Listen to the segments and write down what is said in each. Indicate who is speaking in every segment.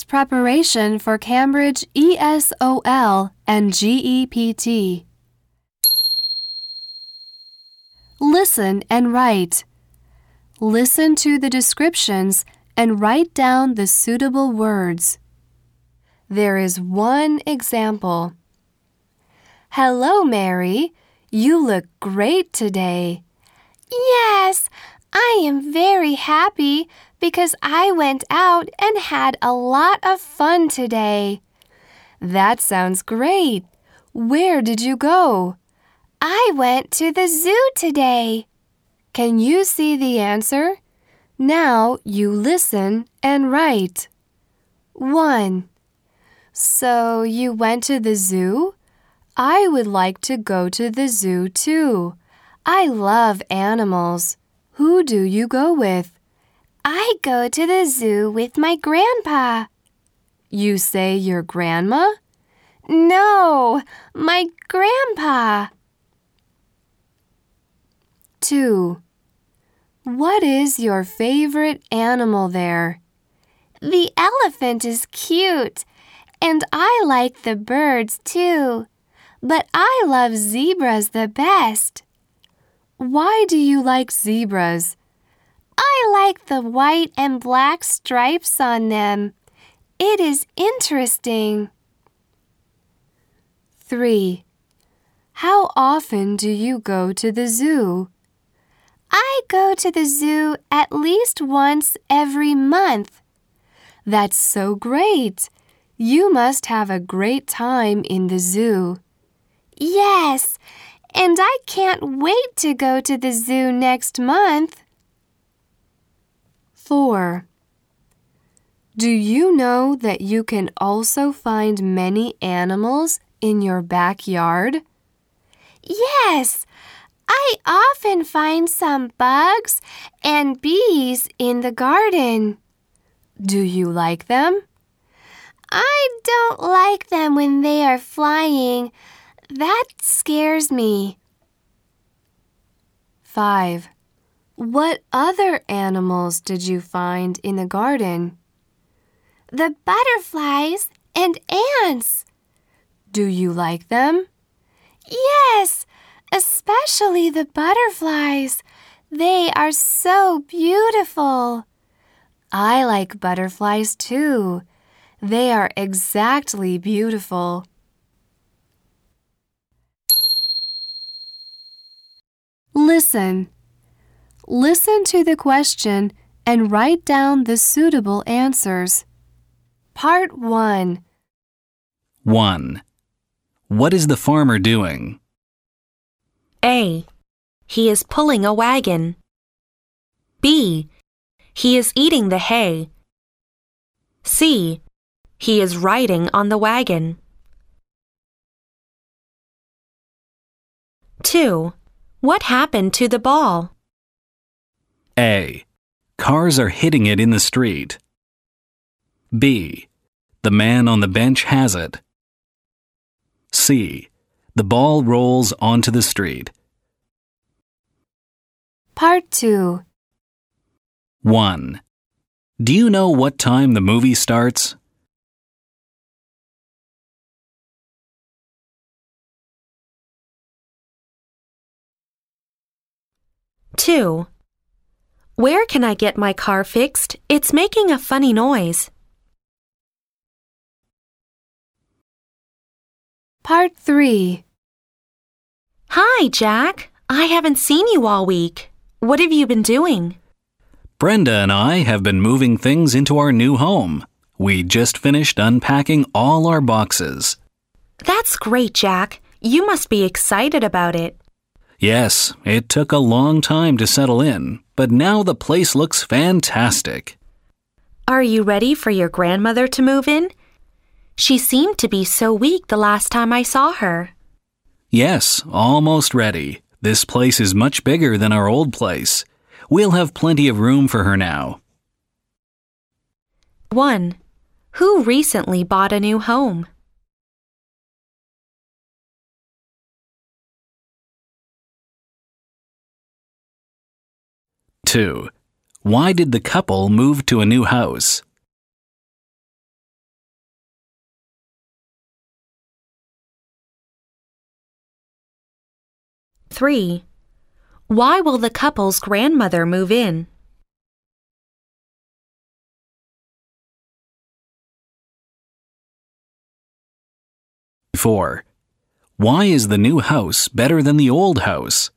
Speaker 1: preparation for Cambridge ESOL and GEPT. Listen and write. Listen to the descriptions and write down the suitable words. There is one example. Hello, Mary. You look great today.
Speaker 2: Yes, I am very happy because I went out and had a lot of fun today.
Speaker 1: That sounds great. Where did you go?
Speaker 2: I went to the zoo today.
Speaker 1: Can you see the answer? Now you listen and write. 1. So you went to the zoo? I would like to go to the zoo too. I love animals. Who do you go with?
Speaker 2: I go to the zoo with my grandpa.
Speaker 1: You say your grandma?
Speaker 2: No, my grandpa.
Speaker 1: 2. What is your favorite animal there?
Speaker 2: The elephant is cute, and I like the birds too, but I love zebras the best.
Speaker 1: Why do you like zebras?
Speaker 2: I like the white and black stripes on them. It is interesting.
Speaker 1: 3. How often do you go to the zoo?
Speaker 2: I go to the zoo at least once every month.
Speaker 1: That's so great. You must have a great time in the zoo.
Speaker 2: Yes, and I can't wait to go to the zoo next month.
Speaker 1: 4. Do you know that you can also find many animals in your backyard?
Speaker 2: Yes, I often find some bugs and bees in the garden.
Speaker 1: Do you like them?
Speaker 2: I don't like them when they are flying. That scares me.
Speaker 1: 5. What other animals did you find in the garden?
Speaker 2: The butterflies and ants.
Speaker 1: Do you like them?
Speaker 2: Yes, especially the butterflies. They are so beautiful.
Speaker 1: I like butterflies too. They are exactly beautiful. Listen. Listen to the question and write down the suitable answers. Part 1.
Speaker 3: 1. What is the farmer doing?
Speaker 4: A. He is pulling a wagon. B. He is eating the hay. C. He is riding on the wagon. 2. What happened to the ball?
Speaker 3: A. Cars are hitting it in the street. B. The man on the bench has it. C. The ball rolls onto the street.
Speaker 1: Part 2.
Speaker 3: 1. Do you know what time the movie starts?
Speaker 4: Two. Where can I get my car fixed? It's making a funny noise.
Speaker 1: Part 3.
Speaker 4: Hi, Jack. I haven't seen you all week. What have you been doing?
Speaker 3: Brenda and I have been moving things into our new home. We just finished unpacking all our boxes.
Speaker 4: That's great, Jack. You must be excited about it.
Speaker 3: Yes, it took a long time to settle in, but now the place looks fantastic.
Speaker 4: Are you ready for your grandmother to move in? She seemed to be so weak the last time I saw her.
Speaker 3: Yes, almost ready. This place is much bigger than our old place. We'll have plenty of room for her now.
Speaker 4: 1. Who recently bought a new home?
Speaker 3: Two. Why did the couple move to a new house?
Speaker 4: 3. Why will the couple's grandmother move in?
Speaker 3: Four. Why is the new house better than the old house?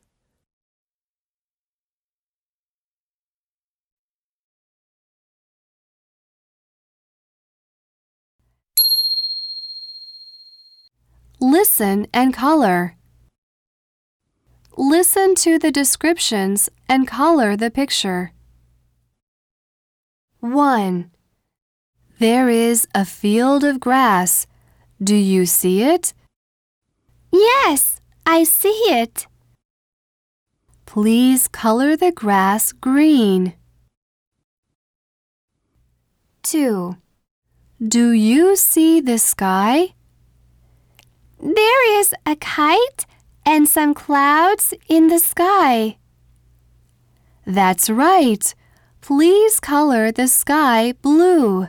Speaker 1: Listen and color. Listen to the descriptions and color the picture. 1. There is a field of grass. Do you see it?
Speaker 2: Yes, I see it.
Speaker 1: Please color the grass green. 2. Do you see the sky?
Speaker 2: There is a kite and some clouds in the sky.
Speaker 1: That's right. Please color the sky blue.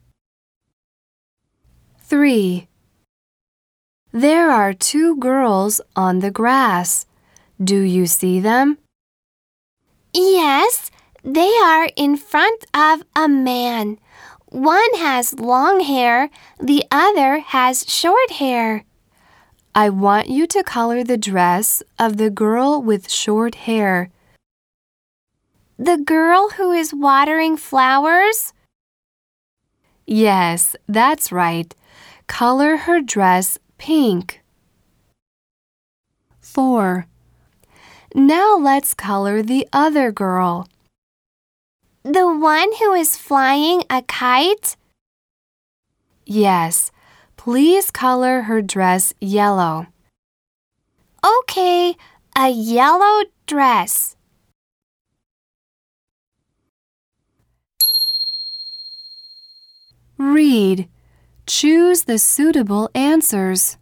Speaker 1: 3. There are 2 girls on the grass. Do you see them?
Speaker 2: Yes, they are in front of a man. One has long hair, the other has short hair.
Speaker 1: I want you to color the dress of the girl with short hair.
Speaker 2: The girl who is watering flowers?
Speaker 1: Yes, that's right. Color her dress pink. 4. Now let's color the other girl.
Speaker 2: The one who is flying a kite?
Speaker 1: Yes, please color her dress yellow.
Speaker 2: Okay, a yellow dress.
Speaker 1: Read. Choose the suitable answers.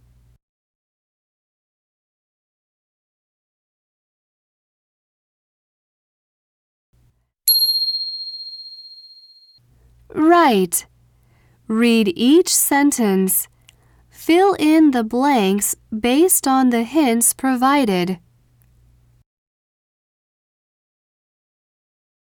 Speaker 1: Write. Read each sentence. Fill in the blanks based on the hints provided.